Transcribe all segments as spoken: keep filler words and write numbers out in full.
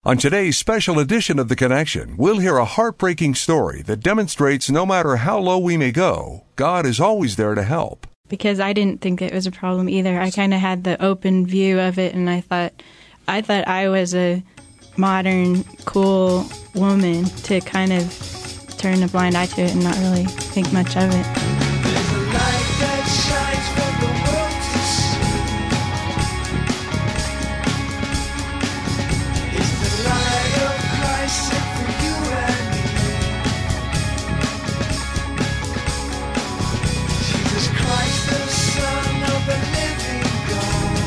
On today's special edition of The Connection, we'll hear a heartbreaking story that demonstrates no matter how low we may go, God is always there to help. Because I didn't think it was a problem either. I kind of had the open view of it, and I thought, I thought I was a modern, cool woman to kind of turn a blind eye to it and not really think much of it. There's a light that shines for the world to see. It's the light of Christ set for you and me. Jesus Christ, the Son of the living God,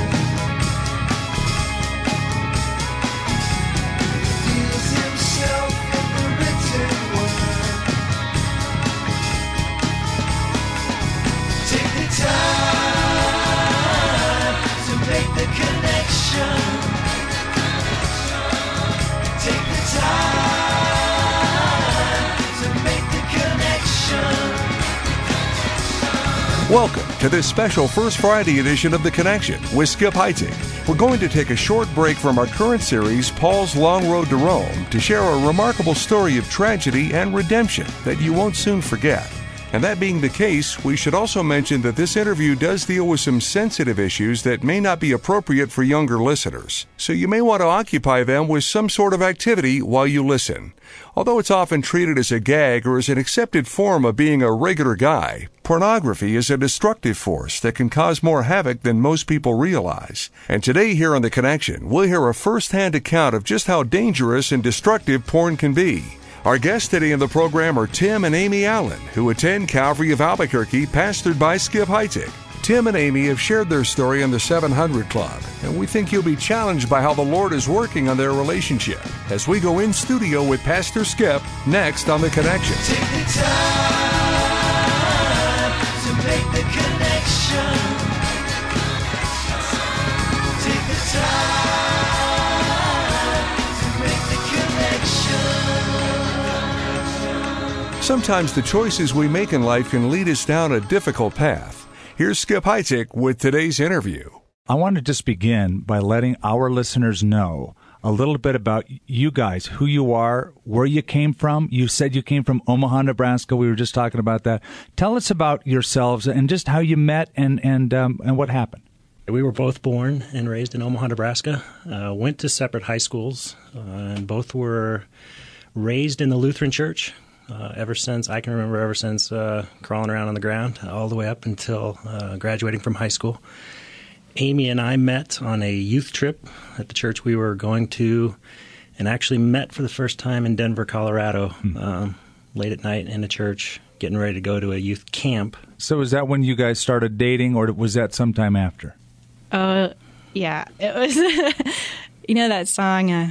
reveals himself in the written word. Take the time to make the connection. Take the time to make the connection. Welcome to this special First Friday edition of The Connection with Skip Heitzig. We're going to take a short break from our current series, Paul's Long Road to Rome, to share a remarkable story of tragedy and redemption that you won't soon forget. And that being the case, we should also mention that this interview does deal with some sensitive issues that may not be appropriate for younger listeners. So you may want to occupy them with some sort of activity while you listen. Although it's often treated as a gag or as an accepted form of being a regular guy, pornography is a destructive force that can cause more havoc than most people realize. And today here on The Connection, we'll hear a first-hand account of just how dangerous and destructive porn can be. Our guests today in the program are Tim and Amy Allen, who attend Calvary of Albuquerque, pastored by Skip Heitzig. Tim and Amy have shared their story on the seven hundred Club, and we think you'll be challenged by how the Lord is working on their relationship as we go in studio with Pastor Skip next on The Connection. Take the time to make the connection. Take the time to make the connection. Sometimes the choices we make in life can lead us down a difficult path. Here's Skip Heitzig with today's interview. I want to just begin by letting our listeners know a little bit about you guys, who you are, where you came from. You said you came from Omaha, Nebraska. We were just talking about that. Tell us about yourselves and just how you met and and um, and what happened. We were both born and raised in Omaha, Nebraska. Uh, went to separate high schools, uh, and both were raised in the Lutheran Church. Uh, ever since, I can remember ever since uh, crawling around on the ground all the way up until uh, graduating from high school. Amy and I met on a youth trip at the church we were going to, and actually met for the first time in Denver, Colorado, hmm. um, late at night in a church, getting ready to go to a youth camp. So is that when you guys started dating, or was that sometime after? Uh, yeah, it was, you know that song, uh,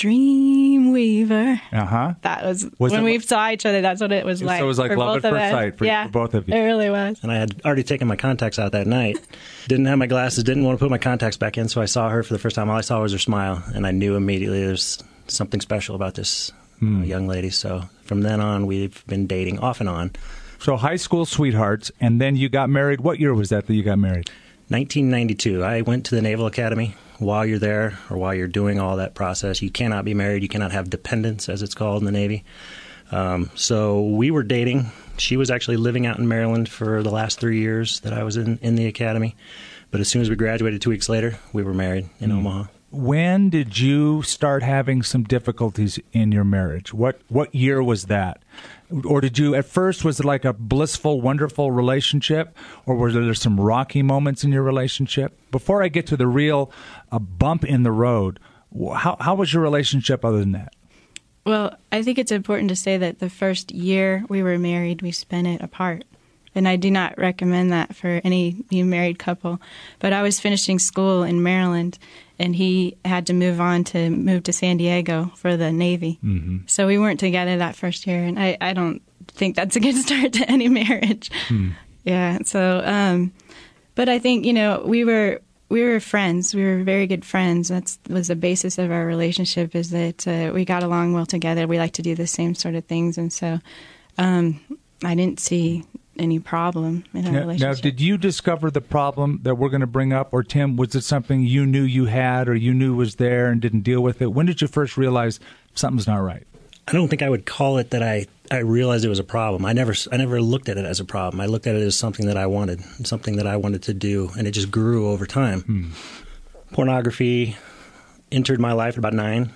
Dreamweaver. Uh-huh. That was, was when it, we saw each other, that's what it was like. So it was like for love both at of first us. sight for, yeah, for both of you. It really was. And I had already taken my contacts out that night. Didn't have my glasses, didn't want to put my contacts back in, so I saw her for the first time. All I saw was her smile, and I knew immediately there's something special about this hmm. uh, young lady. So from then on, we've been dating off and on. So high school sweethearts, and then you got married. What year was that that you got married? nineteen ninety-two. I went to the Naval Academy. While you're there, or while you're doing all that process, you cannot be married. You cannot have dependents, as it's called in the Navy. Um, so we were dating. She was actually living out in Maryland for the last three years that I was in, in the academy. But as soon as we graduated two weeks later, we were married in mm. Omaha. When did you start having some difficulties in your marriage? What what year was that? Or did you, at first, was it like a blissful, wonderful relationship? Or were there some rocky moments in your relationship? Before I get to the real uh, bump in the road, how, how was your relationship other than that? Well, I think it's important to say that the first year we were married, we spent it apart. And I do not recommend that for any new married couple. But I was finishing school in Maryland, and he had to move on to move to San Diego for the Navy. Mm-hmm. So we weren't together that first year, and I, I don't think that's a good start to any marriage. Mm. Yeah, so, um, but I think, you know, we were we were friends. We were very good friends. That was the basis of our relationship, is that uh, we got along well together. We like to do the same sort of things, and so um, I didn't see any problem in our Now, relationship. now, did you discover the problem that we're going to bring up, or Tim, was it something you knew you had or you knew was there and didn't deal with it? When did you first realize something's not right? I don't think I would call it that I, I realized it was a problem. I never I never looked at it as a problem. I looked at it as something that I wanted, something that I wanted to do, and it just grew over time. Hmm. Pornography entered my life at about nine,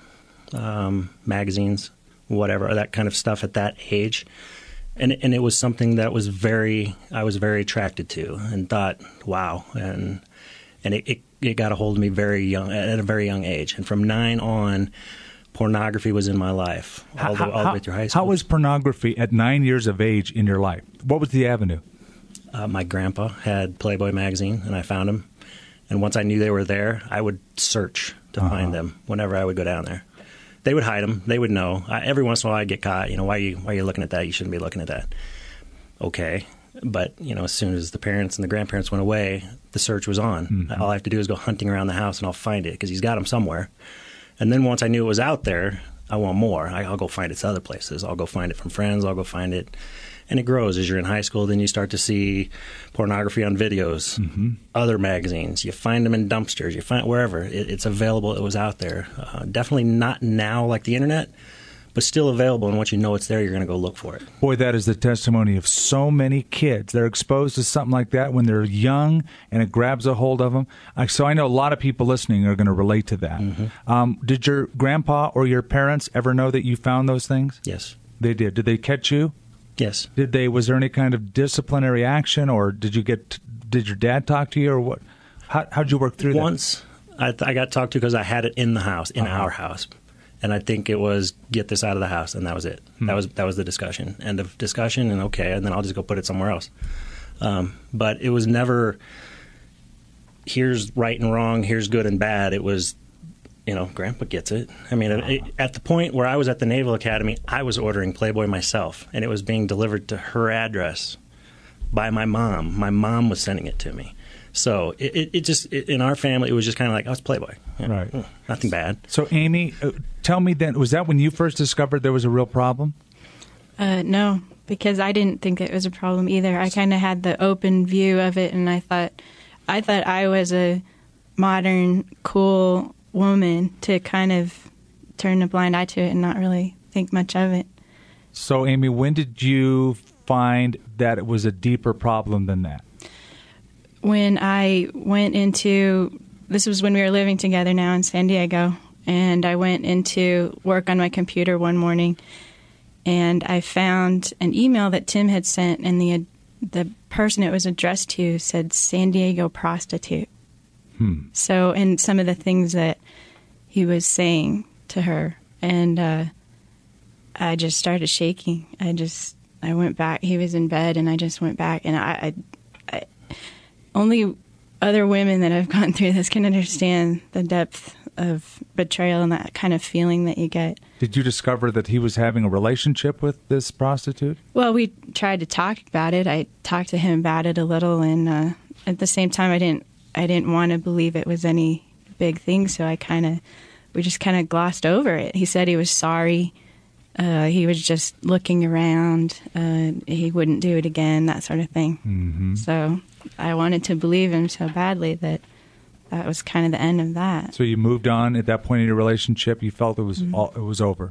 um, magazines, whatever, that kind of stuff at that age. And and it was something that was very I was very attracted to and thought, wow, and and it, it, it got a hold of me very young at a very young age. And from nine on, pornography was in my life all the, all the way through high school. How was pornography at nine years of age in your life? What was the avenue? Uh, my grandpa had Playboy magazine, and I found them. And once I knew they were there, I would search to uh-huh. find them whenever I would go down there. They would hide them. They would know. I, every once in a while, I'd get caught. You know, why are you why are you looking at that? You shouldn't be looking at that. Okay, but you know, as soon as the parents and the grandparents went away, the search was on. Mm-hmm. All I have to do is go hunting around the house, and I'll find it because he's got them somewhere. And then once I knew it was out there, I want more. I, I'll go find it to other places. I'll go find it from friends. I'll go find it. And it grows as you're in high school. Then you start to see pornography on videos, mm-hmm. other magazines. You find them in dumpsters. You find it wherever. It, it's available. It was out there. Uh, definitely not now like the internet, but still available. And once you know it's there, you're going to go look for it. Boy, that is the testimony of so many kids. They're exposed to something like that when they're young, and it grabs a hold of them. So I know a lot of people listening are going to relate to that. Mm-hmm. Um, did your grandpa or your parents ever know that you found those things? Yes. They did. Did they catch you? Yes. Did they? Was there any kind of disciplinary action, or did you get? Did your dad talk to you, or what? How how'd you work through Once, that? Once, I, I got talked to because I had it in the house, in uh-huh. our house, and I think it was get this out of the house, and that was it. Hmm. That was that was the discussion, end of discussion, and okay, and then I'll just go put it somewhere else. Um, but it was never. Here's right and wrong. Here's good and bad. It was. You know, Grandpa gets it. I mean, it, at the point where I was at the Naval Academy, I was ordering Playboy myself, and it was being delivered to her address by my mom. My mom was sending it to me. So it, it, it just, it, in our family, it was just kind of like, oh, it's Playboy. Yeah, right. mm, nothing bad. So, Amy, uh, tell me then, was that when you first discovered there was a real problem? Uh, no, because I didn't think it was a problem either. I kind of had the open view of it, and I thought, I thought I was a modern, cool woman to kind of turn a blind eye to it and not really think much of it. So, Amy, when did you find that it was a deeper problem than that? When I went into, this was when we were living together now in San Diego, and I went into work on my computer one morning, and I found an email that Tim had sent, and the the person it was addressed to said San Diego prostitute. Hmm. So, and some of the things that he was saying to her, and uh, I just started shaking. I just, I went back. He was in bed, and I just went back. And I, I, I only other women that have gone through this can understand the depth of betrayal and that kind of feeling that you get. Did you discover that he was having a relationship with this prostitute? Well, we tried to talk about it. I talked to him about it a little, and uh, at the same time, I didn't. I didn't want to believe it was any big thing, so I kind of, we just kind of glossed over it. He said he was sorry. Uh, he was just looking around. Uh, he wouldn't do it again, that sort of thing. Mm-hmm. So I wanted to believe him so badly that that was kind of the end of that. So you moved on at that point in your relationship. You felt it was mm-hmm. all, it was over.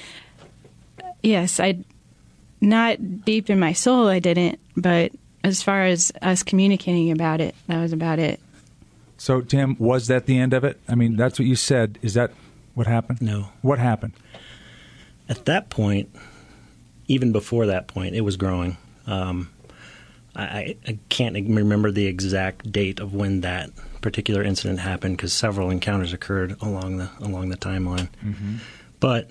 Yes, I, not deep in my soul, I didn't. But as far as us communicating about it, that was about it. So, Tim, was that the end of it? I mean, that's what you said. Is that what happened? No. What happened? At that point, even before that point, it was growing. Um, I, I can't remember the exact date of when that particular incident happened because several encounters occurred along the along the timeline. Mm-hmm. But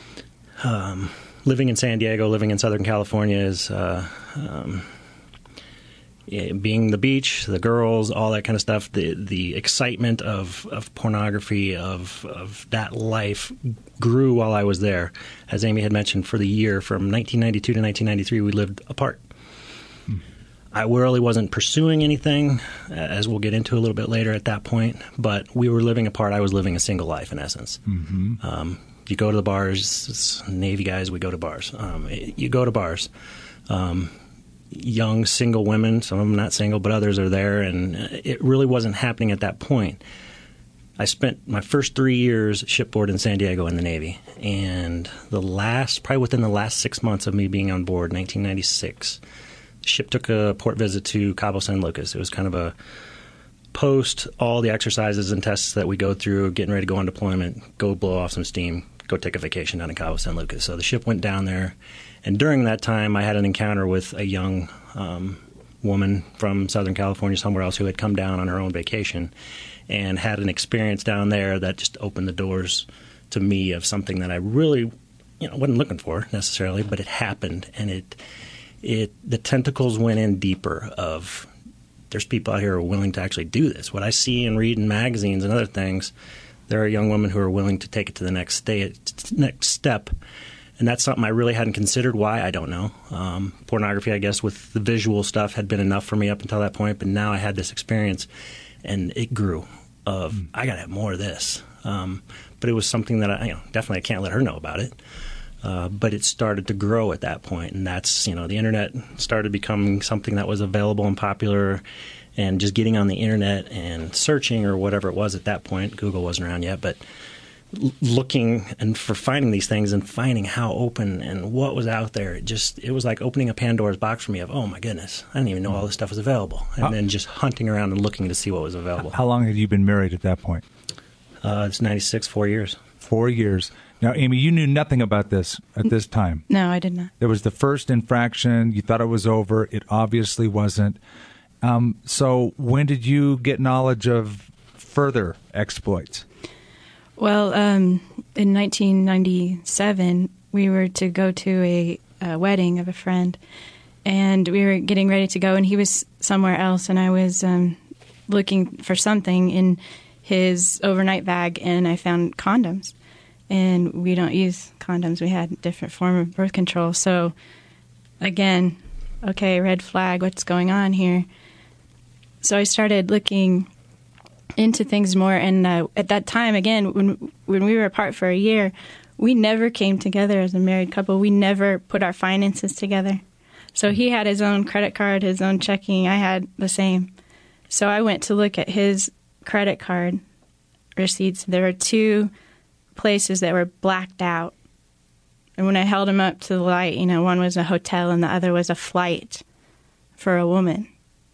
um, living in San Diego, living in Southern California is... Uh, um, Yeah, being the beach, the girls, all that kind of stuff, the the excitement of, of pornography, of of that life grew while I was there. As Amy had mentioned, for the year from nineteen ninety-two to nineteen ninety-three, we lived apart. Hmm. I really wasn't pursuing anything, as we'll get into a little bit later at that point, but we were living apart. I was living a single life, in essence. Mm-hmm. Um, you go to the bars, it's Navy guys, we go to bars. Um, you go to bars. Um young single women, some of them not single, but others are there, and it really wasn't happening at that point. I spent my first three years shipboard in San Diego in the Navy, and the last, probably within the last six months of me being on board, nineteen ninety-six, the ship took a port visit to Cabo San Lucas. It was kind of a post all the exercises and tests that we go through, getting ready to go on deployment, go blow off some steam, go take a vacation down in Cabo San Lucas. So the ship went down there, and during that time I had an encounter with a young um, woman from Southern California, somewhere else, who had come down on her own vacation and had an experience down there that just opened the doors to me of something that I really, you know, wasn't looking for necessarily, but it happened, and it, it, the tentacles went in deeper of, there's people out here who are willing to actually do this. What I see and read in magazines and other things, there are young women who are willing to take it to the next stay, next step, and that's something I really hadn't considered. Why? I don't know. Um, pornography, I guess, with the visual stuff had been enough for me up until that point, but now I had this experience, and it grew. Of mm. I got to have more of this, um, but it was something that I, you know, definitely I can't let her know about it. Uh, but it started to grow at that point, and that's, you know, the internet started becoming something that was available and popular, and just getting on the internet and searching or whatever it was at that point. Google wasn't around yet, but l- looking and for finding these things and finding how open and what was out there, it just it was like opening a Pandora's box for me of, oh my goodness, I didn't even know all this stuff was available, and how, then just hunting around and looking to see what was available. How long had you been married at that point? Uh, it's ninety-six, four years. Four years. Now, Amy, you knew nothing about this at this time. No, I did not. There was the first infraction. You thought it was over. It obviously wasn't. Um, so when did you get knowledge of further exploits? Well, um, in nineteen ninety-seven, we were to go to a, a wedding of a friend, and we were getting ready to go, and he was somewhere else, and I was um, looking for something in his overnight bag, and I found condoms. And we don't use condoms. We had a different form of birth control. So, again, okay, red flag, what's going on here? So I started looking into things more. And uh, at that time, again, when when we were apart for a year, we never came together as a married couple. We never put our finances together. So he had his own credit card, his own checking. I had the same. So I went to look at his credit card receipts. There were two places that were blacked out. And when I held them up to the light, you know, one was a hotel and the other was a flight for a woman.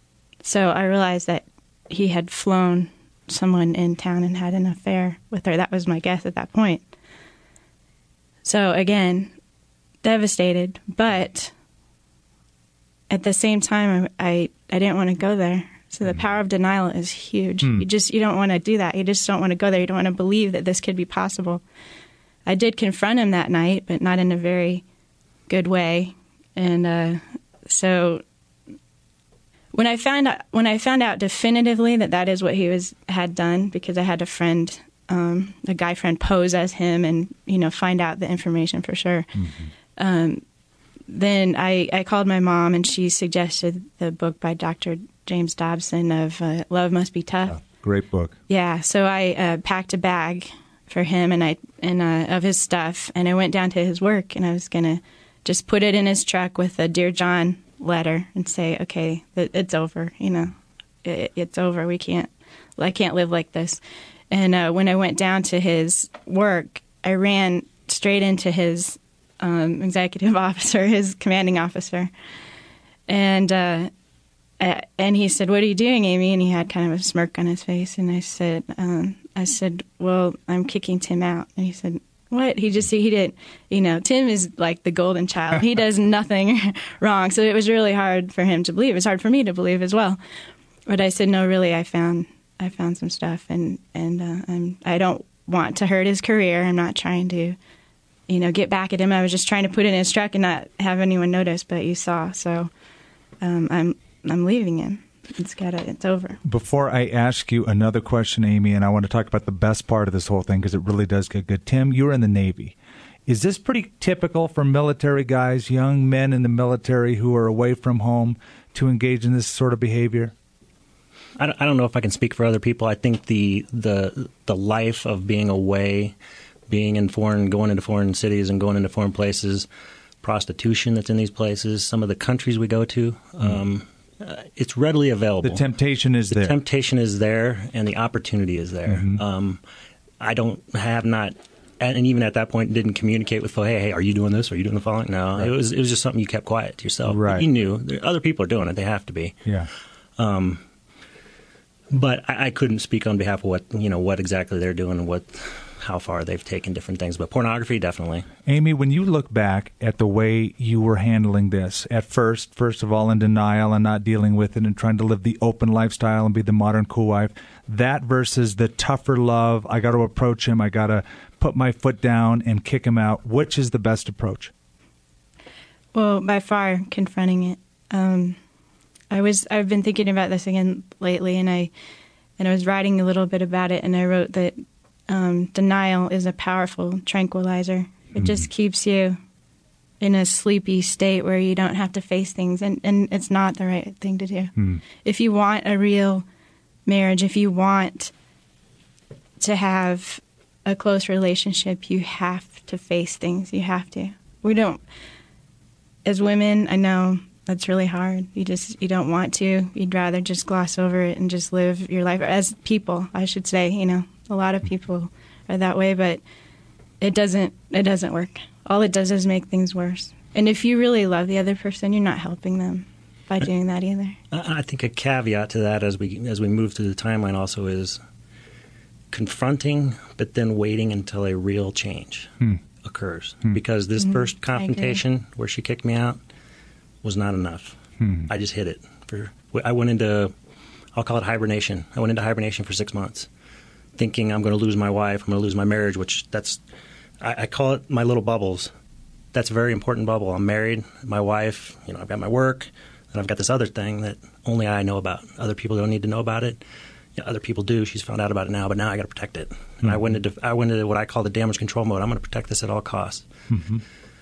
So I realized that he had flown someone in town and had an affair with her. That was my guess at that point. So again, devastated, but at the same time, I, I, I didn't want to go there. So the power of denial is huge. Mm. You just you don't want to do that. You just don't want to go there. You don't want to believe that this could be possible. I did confront him that night, but not in a very good way. And uh, so when I found out, when I found out definitively that that is what he was had done, because I had a friend, um, a guy friend, pose as him and you know find out the information for sure. Mm-hmm. Um, then I, I called my mom, and she suggested the book by Doctor James Dobson of uh, Love Must Be Tough. Oh, great book. Yeah, so I uh, packed a bag for him and I and uh, of his stuff, and I went down to his work, and I was going to just put it in his truck with a Dear John letter and say, okay, it's over, you know, it, it's over. We can't, I can't live like this. And uh, when I went down to his work, I ran straight into his um, executive officer, his commanding officer, and uh, and he said, "What are you doing, Amy?" And he had kind of a smirk on his face. And I said, um, "I said, well, I'm kicking Tim out." And he said, "What?" He just he didn't, you know, Tim is like the golden child. He does nothing wrong. So it was really hard for him to believe. It was hard for me to believe as well. But I said, "No, really, I found I found some stuff, and and uh, I'm I don't want to hurt his career. I'm not trying to, you know, get back at him. I was just trying to put it in his truck and not have anyone notice. But you saw, so um, I'm." I'm leaving him. It's gotta. It's over. Before I ask you another question, Amy, and I want to talk about the best part of this whole thing because it really does get good. Tim, you were in the Navy. Is this pretty typical for military guys, young men in the military who are away from home, to engage in this sort of behavior? I don't, I don't know if I can speak for other people. I think the the the life of being away, being in foreign, going into foreign cities and going into foreign places, prostitution that's in these places, some of the countries we go to. Um, uh, it's readily available. The temptation is the there. The temptation is there, and the opportunity is there. Mm-hmm. Um, I don't have not, and even at that point, didn't communicate with, hey, hey, are you doing this? Are you doing the following? No, Right. it was it was just something you kept quiet to yourself. Right. But you knew there, other people are doing it; they have to be. Yeah. Um, but I, I couldn't speak on behalf of what you know what exactly they're doing and what how far they've taken different things. But pornography, definitely. Amy, when you look back at the way you were handling this, at first, first of all, in denial and not dealing with it and trying to live the open lifestyle and be the modern cool wife, that versus the tougher love, I got to approach him, I got to put my foot down and kick him out, which is the best approach? Well, by far, confronting it. Um, I was, I've been thinking about this again lately, and I, and I was writing a little bit about it, and I wrote that Um, denial is a powerful tranquilizer. It Mm. just keeps you in a sleepy state where you don't have to face things, and, and it's not the right thing to do. Mm. If you want a real marriage, if you want to have a close relationship, you have to face things. You have to. We don't, as women, I know that's really hard. You just, you don't want to. You'd rather just gloss over it and just live your life. As people, I should say, you know, a lot of people are that way, but it doesn't, it doesn't work. All it does is make things worse. And if you really love the other person, you're not helping them by doing that either. I think a caveat to that as we as we move through the timeline also is confronting, but then waiting until a real change Hmm. occurs. Hmm. Because this Mhm. first I agree. confrontation where she kicked me out was not enough. Hmm. I just hit it. For I went into, I'll call it hibernation. I went into hibernation for six months, thinking I'm going to lose my wife, I'm going to lose my marriage, which that's, I, I call it my little bubbles. That's a very important bubble. I'm married, my wife, you know, I've got my work, and I've got this other thing that only I know about. Other people don't need to know about it. Yeah, other people do. She's found out about it now, but now I got to protect it. And Mm-hmm. I went into I went into what I call the damage control mode. I'm going to protect this at all costs. Mm-hmm.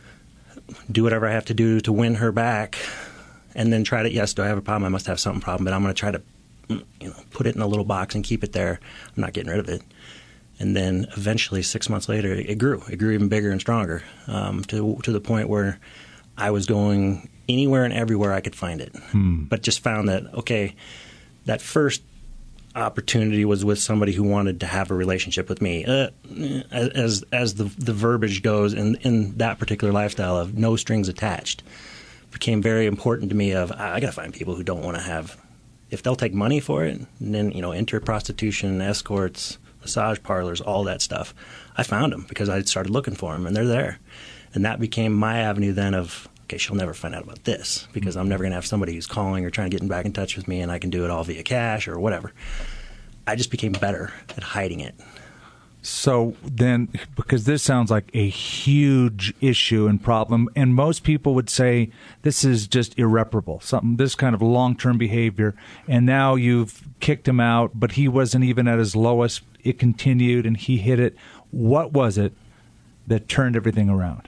Do whatever I have to do to win her back, and then try to. Yes, do I have a problem? I must have some problem, but I'm going to try to, you know, put it in a little box and keep it there. I'm not getting rid of it. And then eventually, six months later, it grew. It grew even bigger and stronger, um, to to the point where I was going anywhere and everywhere I could find it. Hmm. But just found that, okay, that first opportunity was with somebody who wanted to have a relationship with me. Uh, as as the the verbiage goes in, in that particular lifestyle of no strings attached, became very important to me of, I, I got to find people who don't want to have, if they'll take money for it, and then, you know, enter prostitution, escorts, massage parlors, all that stuff. I found them because I started looking for them, and they're there. And that became my avenue then of, okay, she'll never find out about this because I'm never going to have somebody who's calling or trying to get back in touch with me, and I can do it all via cash or whatever. I just became better at hiding it. So then, because this sounds like a huge issue and problem, and most people would say this is just irreparable, something, this kind of long-term behavior, and now you've kicked him out, but he wasn't even at his lowest. It continued, and he hit it. What was it that turned everything around?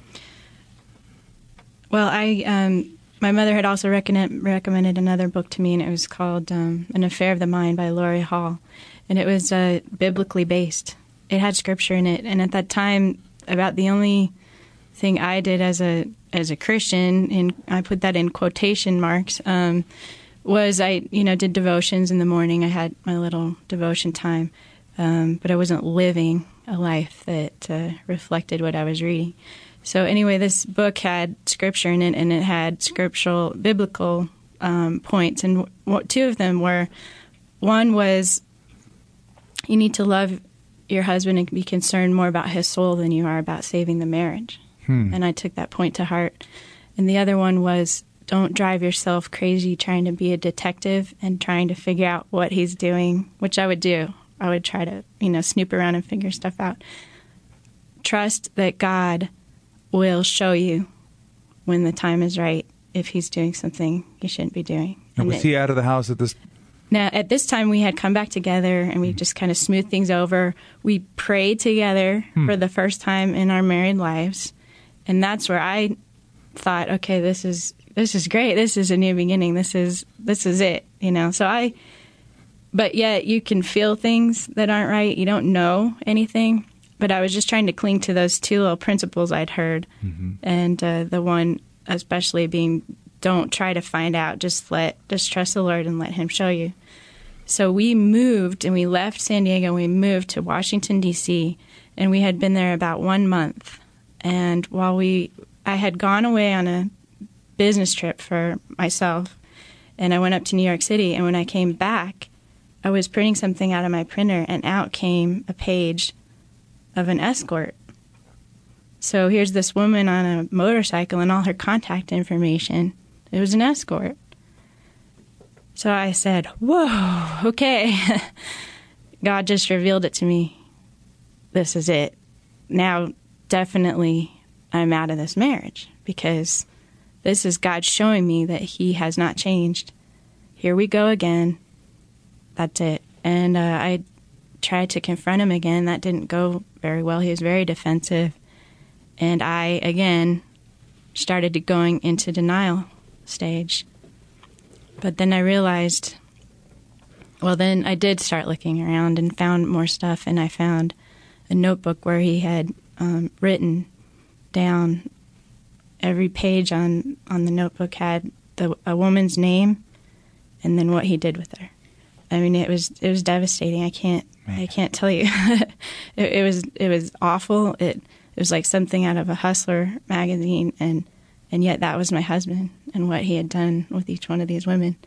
Well, I um, my mother had also recommend, recommended another book to me, and it was called um, An Affair of the Mind by Laurie Hall. And it was uh, biblically based. It had scripture in it. And at that time, about the only thing I did as a as a Christian, and I put that in quotation marks, um, was I, you know, did devotions in the morning. I had my little devotion time. Um, but I wasn't living a life that uh, reflected what I was reading. So anyway, this book had scripture in it, and it had scriptural, biblical um, points. And w- two of them were, one was, you need to love your husband and be concerned more about his soul than you are about saving the marriage. Hmm. And I took that point to heart. And the other one was, don't drive yourself crazy trying to be a detective and trying to figure out what he's doing, which I would do. I would try to, you know, snoop around and figure stuff out. Trust that God will show you when the time is right if he's doing something he shouldn't be doing. And And was it- he out of the house at this? Now, at this time, we had come back together, and we just kind of smoothed things over. We prayed together for the first time in our married lives, and that's where I thought, okay, this is this is great. This is a new beginning. This is this is it, you know. So I, but yet you can feel things that aren't right. You don't know anything. but I was just trying to cling to those two little principles I'd heard. Mm-hmm. And uh, the one especially being, don't try to find out, just let, just trust the Lord and let him show you. So we moved, and we left San Diego, and we moved to Washington, D C, and we had been there about one month. And while we, I had gone away on a business trip for myself, and I went up to New York City, and when I came back, I was printing something out of my printer, and out came a page of an escort. So here's this woman on a motorcycle and all her contact information. It was an escort. So I said, whoa, okay. God just revealed it to me. This is it. Now, definitely, I'm out of this marriage, because this is God showing me that he has not changed. Here we go again. That's it. And uh, I tried to confront him again. That didn't go very well. He was very defensive. And I, again, started to going into denial stage. But then I realized, well, then I did start looking around and found more stuff, and I found a notebook where he had um, written down every page on, on the notebook had the, a woman's name and then what he did with her. I mean, it was it was devastating. I can't Man. I can't tell you. it, it was it was awful. It it was like something out of a Hustler magazine, and and yet that was my husband and what he had done with each one of these women.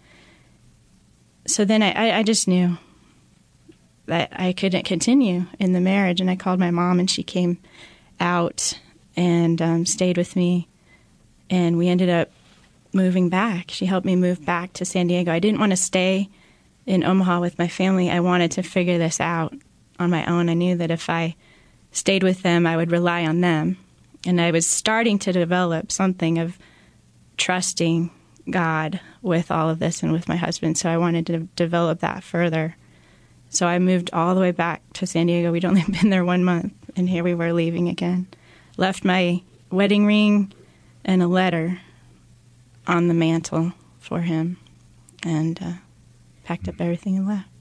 So then I, I, I just knew that I couldn't continue in the marriage, and I called my mom, and she came out and um, stayed with me, and we ended up moving back. She helped me move back to San Diego. I didn't want to stay in Omaha with my family. I wanted to figure this out on my own. I knew that if I stayed with them, I would rely on them. And I was starting to develop something of trusting God with all of this and with my husband, so I wanted to develop that further. So I moved all the way back to San Diego. We'd only been there one month, and here we were leaving again. Left my wedding ring and a letter on the mantle for him, and uh, packed up everything and left.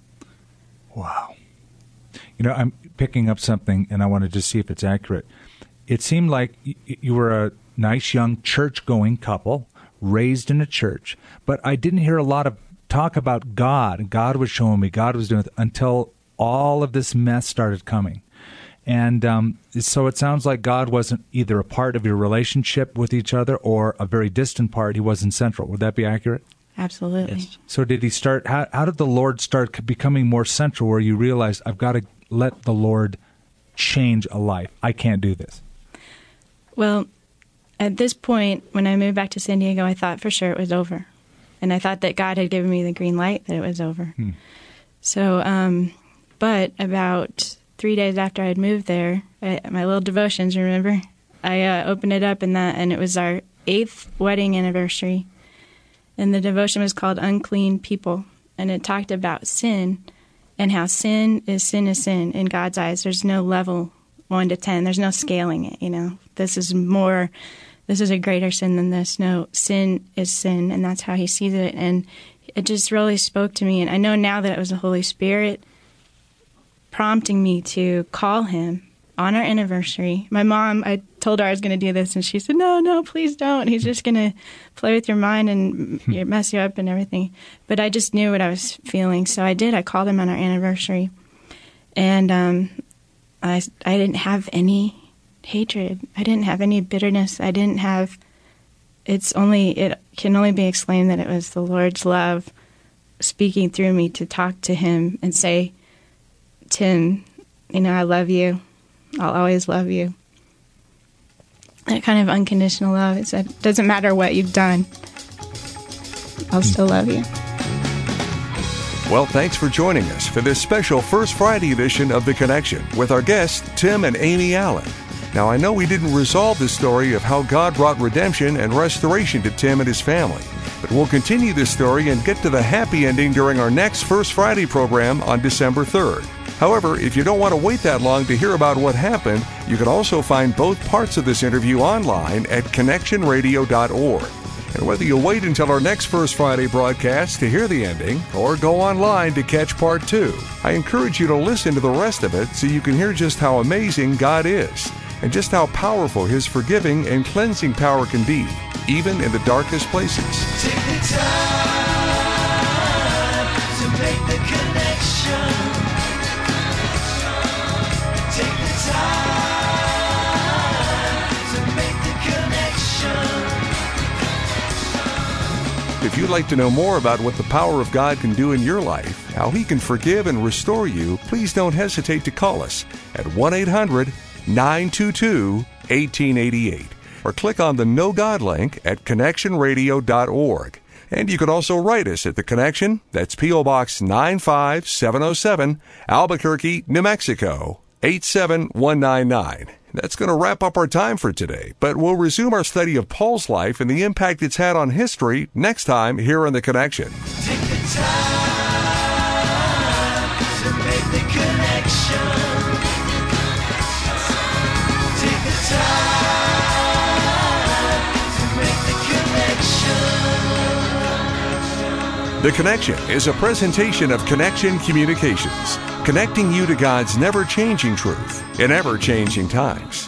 Wow. You know, I'm picking up something, and I wanted to see if it's accurate. It seemed like you were a nice young church-going couple, raised in a church, but I didn't hear a lot of talk about God. God was showing me, God was doing it, until all of this mess started coming. And um, so it sounds like God wasn't either a part of your relationship with each other or a very distant part. He wasn't central. Would that be accurate? Absolutely. Yes. So did he start, how, how did the Lord start becoming more central, where you realized, I've got to let the Lord change a life? I can't do this. Well, at this point, when I moved back to San Diego, I thought for sure it was over. And I thought that God had given me the green light that it was over. Hmm. So, um, but about three days after I'd moved there, I, my little devotions, remember? I uh, opened it up, and that, and it was our eighth wedding anniversary. And the devotion was called Unclean People. And it talked about sin, and how sin is sin is sin in God's eyes. There's no level one to ten. There's no scaling it, you know. This is more, this is a greater sin than this. No, sin is sin, and that's how he sees it. And it just really spoke to me. And I know now that it was the Holy Spirit prompting me to call him on our anniversary. My mom, I told her I was going to do this, and she said, no, no, please don't. He's just going to play with your mind and mess you up and everything. But I just knew what I was feeling, so I did. I called him on our anniversary. And um, I, I didn't have any hatred. I didn't have any bitterness. I didn't have, it's only, it can only be explained that it was the Lord's love speaking through me to talk to him and say, Tim, you know, I love you. I'll always love you. That kind of unconditional love. It said, doesn't matter what you've done, I'll still love you. Well, thanks for joining us for this special First Friday edition of The Connection with our guests, Tim and Amy Allen. Now, I know we didn't resolve the story of how God brought redemption and restoration to Tim and his family, but we'll continue this story and get to the happy ending during our next First Friday program on December third. However, if you don't want to wait that long to hear about what happened, you can also find both parts of this interview online at connection radio dot org. And whether you wait until our next First Friday broadcast to hear the ending or go online to catch part two, I encourage you to listen to the rest of it so you can hear just how amazing God is and just how powerful His forgiving and cleansing power can be, even in the darkest places. Take the time to make the connection. Take the time to make the connection. If you'd like to know more about what the power of God can do in your life, how He can forgive and restore you, please don't hesitate to call us at one eight hundred nine two two one eight eight eight or click on the Know God link at connection radio dot org. And you can also write us at The Connection, that's P O Box nine five seven oh seven, Albuquerque, New Mexico, eight seven one nine nine. That's going to wrap up our time for today, but we'll resume our study of Paul's life and the impact it's had on history next time here on The Connection. Take the time to make the connection. Take the time to make the connection. The Connection is a presentation of Connection Communications, connecting you to God's never-changing truth in ever-changing times.